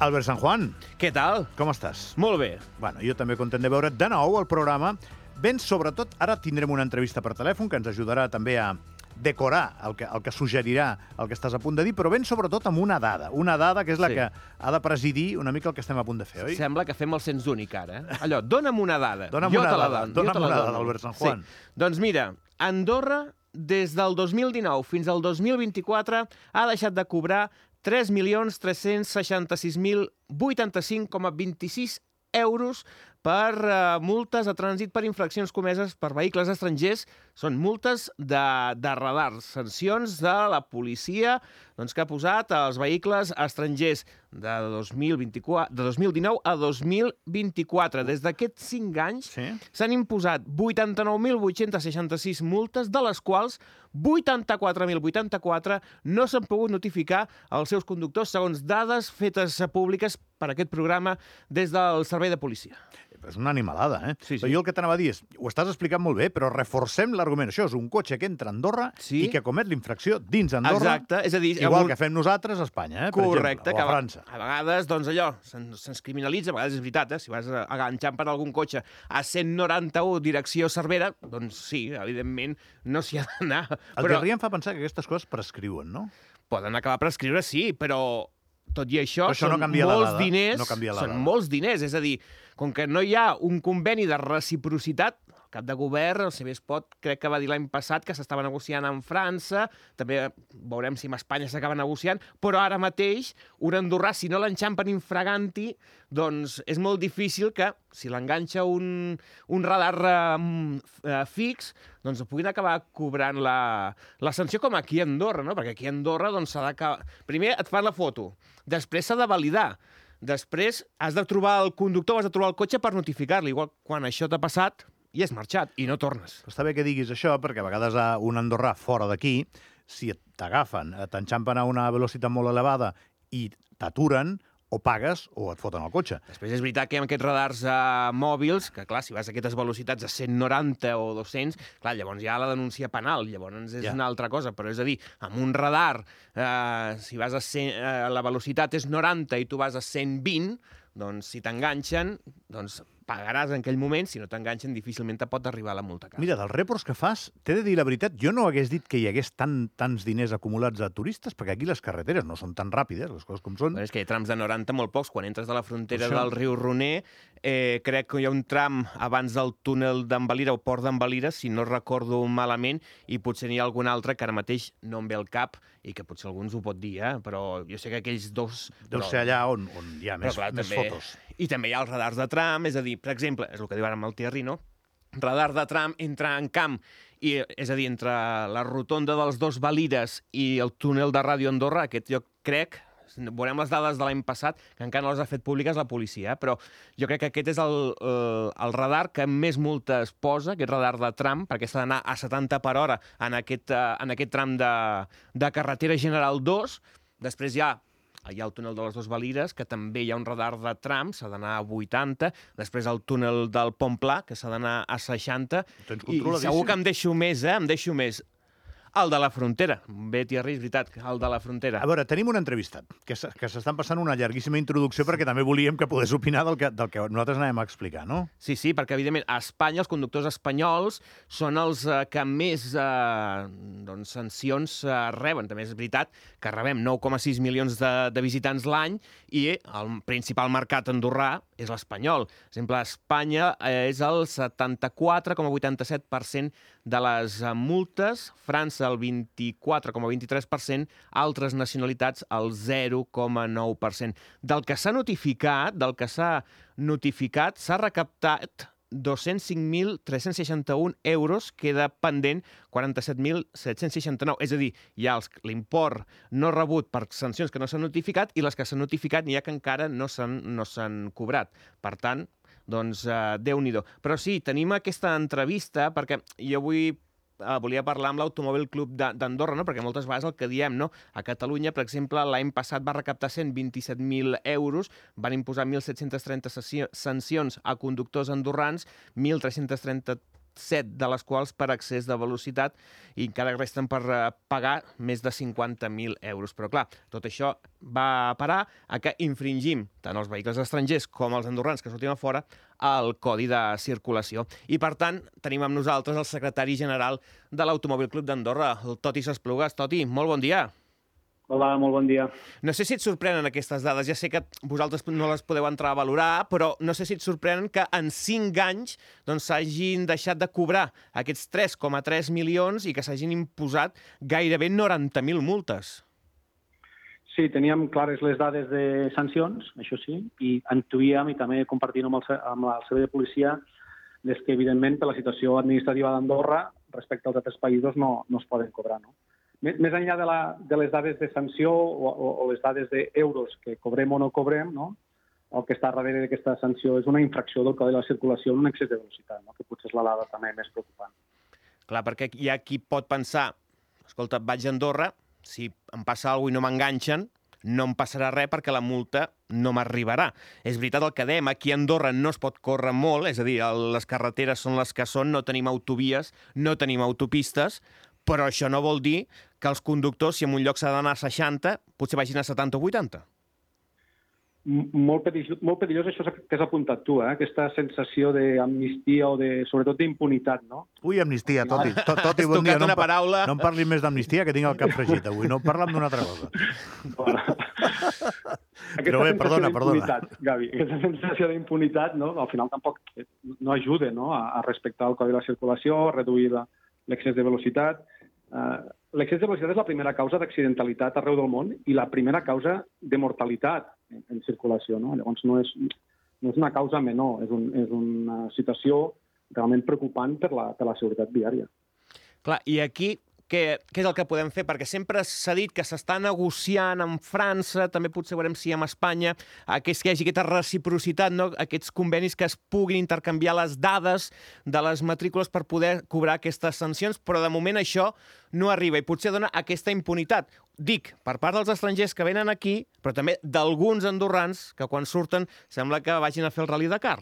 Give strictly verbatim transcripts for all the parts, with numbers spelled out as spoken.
Albert San Juan, Què tal? com estàs? Molt bé. Bueno, jo també content de veure't de nou al programa. Ben, sobretot, ara tindrem una entrevista per telèfon que ens ajudarà també a decorar el que, el que suggerirà el que estàs a punt de dir, però ben sobretot amb una dada. Una dada que és la Sí. que ha de presidir una mica el que estem a punt de fer, oi? Sembla que fem el cens únic ara. Eh? Allò, dona'm una dada. Dona'm jo una te la dada, dono, dona'm jo te la una dada, dono. Albert San Juan. Sí. Doncs mira, Andorra, des del dos mil dinou fins al dos mil vint-i-quatre, ha deixat de cobrar tres milions tres-cents seixanta-sis mil vuitanta-cinc coma vint-i-sis euros per uh, multes a trànsit per infraccions comeses per vehicles estrangers. Són multes de, de radar, sancions de la policia doncs, que ha posat als vehicles estrangers de dos mil vint-i-quatre, de dos mil dinou a dos mil vint-i-quatre. Des d'aquests cinc anys Sí? s'han imposat vuitanta-nou mil vuit-cents seixanta-sis multes, de les quals vuitanta-quatre mil vuitanta-quatre no s'han pogut notificar als seus conductors, segons dades fetes públiques per aquest programa des del Servei de Policia. És una animalada, eh? Sí, sí. Però jo el que t'anava a dir és, ho estàs explicant molt bé, però reforcem l'argument. Això és un cotxe que entra a Andorra Sí. i que comet l'infracció dins Andorra, Exacte, és a dir... igual amb un- que fem nosaltres a Espanya, eh? Per Correcte, exemple, o que a França. a vegades, doncs allò, se'n- se'ns criminalitza, a vegades és veritat, eh? Si vas a- enganxant per algun cotxe a cent noranta-u direcció Cervera, doncs sí, evidentment no s'hi ha d'anar. El Però Guerrilla em fa pensar que aquestes coses prescriuen, no? poden acabar per escriure, sí, però tot i això, Però això són no canvia la molts dada, diners, no canvia la són dada. molts diners, és a dir, com que no hi ha un conveni de reciprocitat, el cap de govern, el Cebespot, crec que va dir l'any passat que s'estava negociant amb França, també veurem si amb Espanya s'acaba negociant, però ara mateix un andorrà, si no l'enxampen infraganti, doncs és molt difícil que, si l'enganxa un, un radar eh, fix, doncs puguin acabar cobrant la, la sanció com aquí a Andorra, no? Perquè aquí a Andorra doncs, s'ha d'acabar... Primer et fan la foto, després s'ha de validar, després has de trobar el conductor, has de trobar el cotxe per notificar-li. Igual quan això t'ha passat, i has marxat, i no tornes. Però està bé que diguis això, perquè a vegades a un andorrà fora d'aquí, si t'agafen, t'enxampen a una velocitat molt elevada i t'aturen, o pagues o et foten el cotxe. Després és veritat que amb aquests radars eh, mòbils, que clar, si vas a aquestes velocitats a cent noranta o dos-cents, clar, llavors hi ha la denúncia penal, llavors és Ja. una altra cosa, però és a dir, amb un radar, eh, si vas a cent, eh, la velocitat és noranta i tu vas a cent vint, doncs si t'enganxen, doncs pagaràs en aquell moment, si no t'enganxen difícilment te pot arribar la multa a casa. Mira, dels reports que fas, t'he de dir la veritat, jo no hagués dit que hi hagués tant, tants diners acumulats a turistes, perquè aquí les carreteres no són tan ràpides, les coses com són. Però és que hi ha trams de noranta molt pocs. Quan entres de la frontera Això. del riu Roner, eh, crec que hi ha un tram abans del túnel d'en Valira, o port d'en Valira, si no recordo malament, i potser n'hi ha algun altre que ara mateix no em ve al cap, i que potser alguns ho pot dir, eh? Però jo sé que aquells dos... Deu però- ser allà on, on hi ha però, més, clar, més també, fotos. I també hi ha els radars de tram, és a dir, per exemple, és el que diu ara amb el Thierry, no? Radar de tram entre en camp, i, és a dir, entre la rotonda dels dos Valires i el túnel de Ràdio Andorra, aquest jo crec, veurem les dades de l'any passat, que encara no les ha fet públiques la policia, eh? Però jo crec que aquest és el, el, el radar que més multes posa, aquest radar de tram, perquè s'ha d'anar a setanta per hora en aquest, eh, en aquest tram de, de carretera general dos. Després hi ha hi ha el túnel de les dues Valires, que també hi ha un radar de tram, s'ha d'anar a vuitanta, després el túnel del Pont Pla, que s'ha d'anar a seixanta, tens i controladíssim. segur que em deixo més, eh? Em deixo més. El de la frontera. Bé, Thierry, és veritat, el de la frontera. A veure, tenim un entrevistat, que s- que s'estan passant una llarguíssima introducció perquè també volíem que podés opinar del que, del que nosaltres anàvem a explicar, no? Sí, sí, perquè, evidentment, a Espanya els conductors espanyols són els eh, que més eh, doncs, sancions eh, reben. També és veritat que rebem nou coma sis milions de, de visitants l'any i el principal mercat andorrà és l'espanyol. Per exemple, a Espanya eh, és el setanta-quatre coma vuitanta-set per cent de les eh, multes, França el vint-i-quatre coma vint-i-tres per cent, altres nacionalitats el zero coma nou per cent. Del que s'ha notificat, del que s'ha notificat, s'ha recaptat dos-cents cinc mil tres-cents seixanta-un euros, queda pendent quaranta-set mil set-cents seixanta-nou. És a dir, hi ha els- l'import no rebut per sancions que no s'han notificat i les que s'han notificat n'hi ha que encara no s'han no s'han cobrat. Per tant, doncs, eh, Déu-n'hi-do. Però sí, tenim aquesta entrevista perquè jo vull eh, volia parlar amb l'Automòbil Club de- d'Andorra, no? Perquè moltes vegades el que diem, no? A Catalunya, per exemple, l'any passat va recaptar cent vint-i-set mil euros, van imposar mil set-cents trenta sancions a conductors andorrans, mil tres-cents trenta set de les quals per excés de velocitat i encara resten per pagar més de cinquanta mil euros. Però clar, tot això va parar a que infringim tant els vehicles estrangers com els andorrans que sortim a fora el Codi de Circulació. I per tant, tenim amb nosaltres el secretari general de l'Automòbil Club d'Andorra, el Toti S'Esplugues. Toti, molt bon dia. Hola, molt bon dia. No sé si et sorprenen aquestes dades, ja sé que vosaltres no les podeu entrar a valorar, però no sé si et sorprenen que en cinc anys doncs, s'hagin deixat de cobrar aquests tres coma tres milions i que s'hagin imposat gairebé noranta mil multes. Sí, teníem clares les dades de sancions, això sí, i intuíem i també compartim amb el, amb el servei de policia des que, evidentment, per la situació administrativa d'Andorra, respecte als altres països, no, no es poden cobrar, no? Més enllà de, la, de les dades de sanció o, o, o les dades d'euros que cobrem o no cobrem, no? El que està darrere d'aquesta sanció és una infracció del Codi de la Circulació en un excés de velocitat, no? Que potser és la dada també més preocupant. Clar, perquè hi ha qui pot pensar, escolta, vaig a Andorra, si em passa alguna cosa i no m'enganxen, no em passarà res perquè la multa no m'arribarà. És veritat el que dèiem, aquí a Andorra no es pot córrer molt, és a dir, les carreteres són les que són, no tenim autovies, no tenim autopistes, però això no vol dir que els conductors, si en un lloc s'ha d'anar a seixanta, potser vagin a setanta o vuitanta. Molt perillós, molt perillós això que has apuntat tu, eh? Aquesta sensació d'amnistia o de, sobretot d'impunitat, no? Ui, amnistia, Toti. Toti, bon dia. No, una paraula... no em parlis més d'amnistia, que tinc el cap fregit avui. No, parla'm d'una altra cosa. Bueno. Però bé, perdona, perdona. Gavi, aquesta sensació d'impunitat, no? Al final tampoc no ajuda, no? a, a respectar el Codi de la Circulació, a reduir l'excés de velocitat. Uh, l'excés de velocitat és la primera causa d'accidentalitat arreu del món i la primera causa de mortalitat en, en circulació, no? Llavors no és, no és una causa menor, és, un, és una situació realment preocupant per la, per la seguretat viària. Clar, i aquí què, què és el que podem fer? Perquè sempre s'ha dit que s'està negociant amb França, també potser veurem si amb Espanya, que hi hagi aquesta reciprocitat, no? Aquests convenis que es puguin intercanviar les dades de les matrícules per poder cobrar aquestes sancions, però de moment això no arriba i potser dona aquesta impunitat. Dic, per part dels estrangers que venen aquí, però també d'alguns andorrans que quan surten sembla que vagin a fer el Rally Dakar.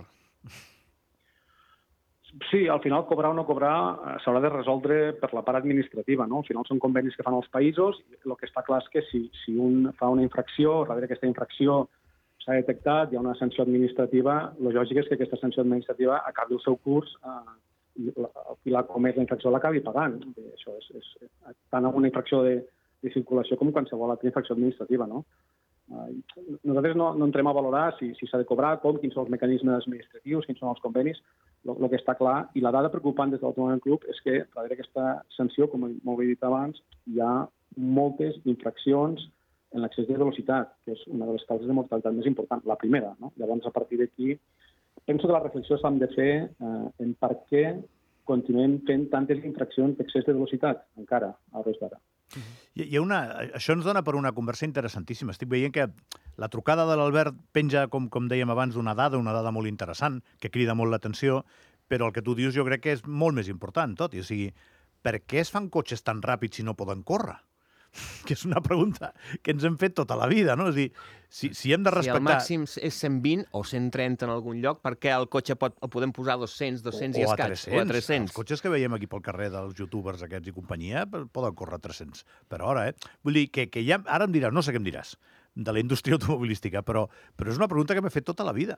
Sí, al final cobrar o no cobrar s'haurà de resoldre per la part administrativa, no? Al final són convenis que fan els països i el que està clar és que si, si un fa una infracció, darrere aquesta infracció s'ha detectat, hi ha una sanció administrativa, el lògic és que aquesta sanció administrativa acabi el seu curs eh, i qui l'ha comès la infracció l'acabi pagant. Això és, és tant una infracció de, de circulació com qualsevol altra infracció administrativa, no? Nosaltres no, no entrem a valorar si, si s'ha de cobrar, com, quins són els mecanismes administratius, quins són els convenis. El que està clar, i la dada preocupant des de l'Automòbil Club és que darrere aquesta sanció, com molt bé dit abans, hi ha moltes infraccions en l'excés de velocitat, que és una de les causes de mortalitat més important, la primera, no? Llavors, a partir d'aquí, penso que la reflexió s'ha de fer eh, en per què continuem fent tantes infraccions d'excés de velocitat, encara, a hores d'ara. Hi ha una, això ens dona per una conversa interessantíssima. Estic veient que la trucada de l'Albert penja, com, com dèiem abans, d'una dada, una dada molt interessant, que crida molt l'atenció, però el que tu dius jo crec que és molt més important, tot. I, o sigui, per què es fan cotxes tan ràpids si no poden córrer? Que és una pregunta que ens hem fet tota la vida, no? És a dir, si, si hem de respectar... Si el màxim és cent vint o cent trenta en algun lloc, per què el cotxe pot, el podem posar a dos-cents, dos-cents i escaig? O a tres-cents. Els cotxes que veiem aquí pel carrer dels youtubers aquests i companyia poden córrer tres-cents per hora, eh? Vull dir que, que ja... Ara em diràs, no sé què em diràs, de la indústria automobilística, però, però és una pregunta que m'he fet tota la vida.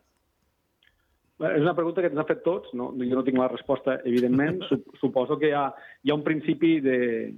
És una pregunta que ens ha fet tots, no? Jo no tinc la resposta, evidentment. Suposo que hi ha, hi ha un principi de...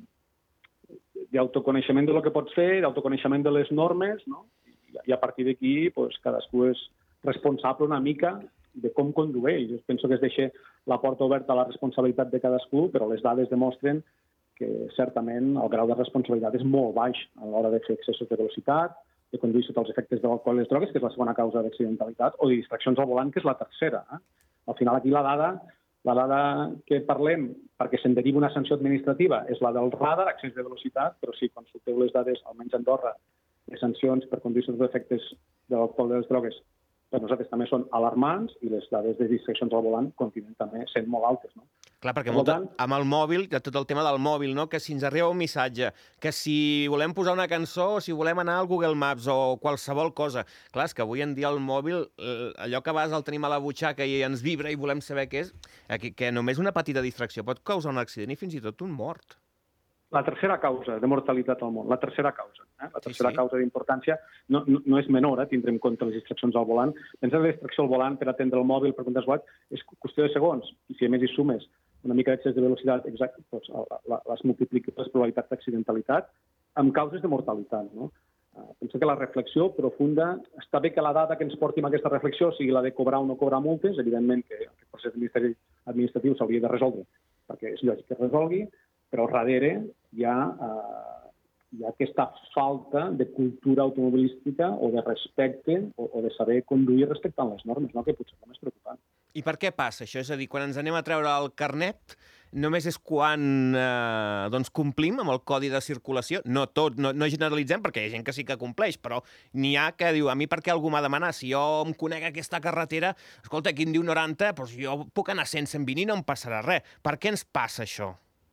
d'autoconeixement del que pots fer, d'autoconeixement de les normes, no? I a partir d'aquí pues, cadascú és responsable una mica de com condueix. Jo penso que es deixa la porta oberta a la responsabilitat de cadascú, però les dades demostren que certament el grau de responsabilitat és molt baix a l'hora de fer excessos de velocitat, de conduir sota els efectes de l'alcohol i les drogues, que és la segona causa d'accidentalitat, o de distraccions al volant, que és la tercera. Eh? Al final aquí la dada... La dada que parlem, perquè se'n deriva una sanció administrativa, és la del radar, excés de velocitat, però sí, quan sorteu les dades, almenys a Andorra, de sancions per conduir sota efectes de l'alcohol de les drogues per nosaltres també són alarmants i les dades de distraccions al volant continuen també sent molt altes. No? Clar, perquè Per molt, tant, amb el mòbil, hi ha tot el tema del mòbil, no? Que si ens arriba un missatge, que si volem posar una cançó o si volem anar al Google Maps o qualsevol cosa. Clar, és que avui en dia el mòbil, eh, allò que vas el tenim a la butxaca i ens vibra i volem saber què és, eh, que, que només una petita distracció pot causar un accident i fins i tot un mort. La tercera causa de mortalitat al món, la tercera causa, eh? la tercera sí. causa d'importància no, no, no és menor, eh? tindre en compte les distraccions al volant. Pensar en la distracció al volant per atendre el mòbil, per comptar el és qüestió de segons, i si a més hi sumes una mica d'excés de velocitat, exacte, doncs, la, la, les multipliques les probabilitats d'accidentalitat amb causes de mortalitat. No? Uh, penso que la reflexió profunda, està bé que la data que ens porti a aquesta reflexió sigui la de cobrar o no cobrar multes, evidentment que aquest procés administratiu s'hauria de resoldre, perquè és lògic que es resolgui, però darrere hi ha, eh, hi ha aquesta falta de cultura automobilística o de respecte o, o de saber conduir respectant les normes, no? Que potser és el més preocupant. I per què passa això? És a dir, quan ens anem a treure el carnet, només és quan eh, doncs complim amb el codi de circulació? No tot, no, no generalitzem, perquè hi ha gent que sí que compleix, però n'hi ha que diu, a mi per què algú m'ha de demanar? Si jo em conec aquesta carretera, escolta, aquí em diu noranta, doncs jo puc anar cent, cent vint i no em passarà res. Per què ens passa això?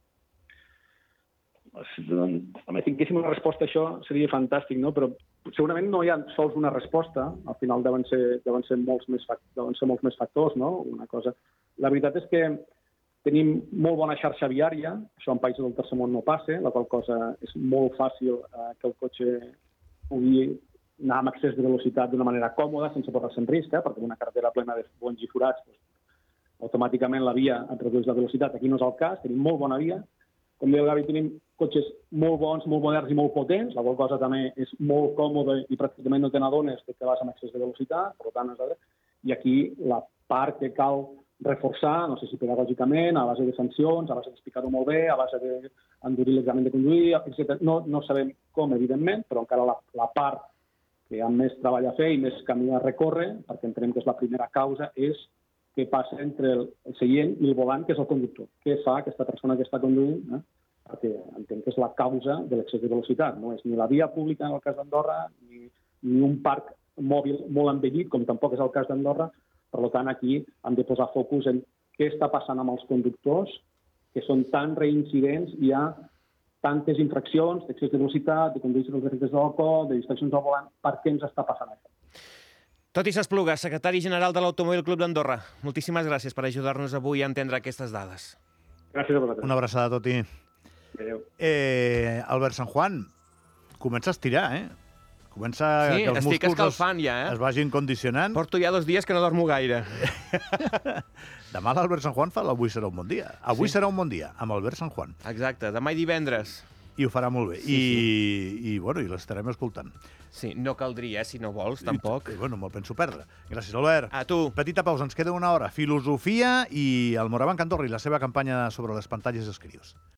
Si tinguéssim una resposta a això seria fantàstic, no? Però segurament no hi ha sols una resposta, al final deuen ser, deuen ser, molts, més, deuen ser molts més factors, no? Una cosa. La veritat és que tenim molt bona xarxa viària, això en països del tercer món no passa, la qual cosa és molt fàcil eh, que el cotxe pugui anar amb excés de velocitat d'una manera còmoda, sense posar-se en risc, eh? Perquè una carretera plena de bonys i forats, doncs, automàticament la via et redueix la velocitat. Aquí no és el cas, tenim molt bona via. Com deia el Gavi, tenim cotxes molt bons, molt moderns i molt potents, la qual cosa també és molt còmode i pràcticament no te n'adones que vas amb excés de velocitat, per tant, i aquí la part que cal reforçar, no sé si pedagògicament, a base de sancions, a base d'explicar-ho molt bé, a base d'endurir l'examen de conduir, etcètera. No, no sabem com, evidentment, però encara la, la part que hi ha més treball a fer i més camí a recórrer, perquè entenem que és la primera causa, és què passa entre el, el seient i el volant, que és el conductor. Què fa aquesta persona que està conduint? Eh? Perquè entenc que és la causa de l'excés de velocitat. No és ni la via pública, en el cas d'Andorra, ni, ni un parc mòbil molt envellit, com tampoc és el cas d'Andorra. Per tant, aquí hem de posar focus en què està passant amb els conductors, que són tan reincidents, hi ha tantes infraccions d'excés de velocitat, de conduir els efectes de l'alcohol, de distraccions al volant, per què ens està passant això? Toti S'Espluga, secretari general de l'Automòbil Club d'Andorra. Moltíssimes gràcies per ajudar-nos avui a entendre aquestes dades. Gràcies a vosaltres. Una abraçada, Toti. Adéu. Eh, Albert San Juan, comença a estirar, eh? Comença sí, que els estic músculs escalfant es, ja, eh? es vagin condicionant. Porto ja dos dies que no dormo gaire. Demà l'Albert San Juan fa l'Avui serà un bon dia. Avui sí. serà un bon dia, amb Albert San Juan. Exacte, demà i divendres. I ho farà molt bé. Sí, I, sí. I, bueno, i l'estarem escoltant. Sí, no caldria, eh, si no vols, tampoc. I, bueno, me'l penso perdre. Gràcies, Albert. A tu. Petita pausa, ens queda una hora. Filosofia i el Morabanc Andorra i la seva campanya sobre les pantalles d'escrius.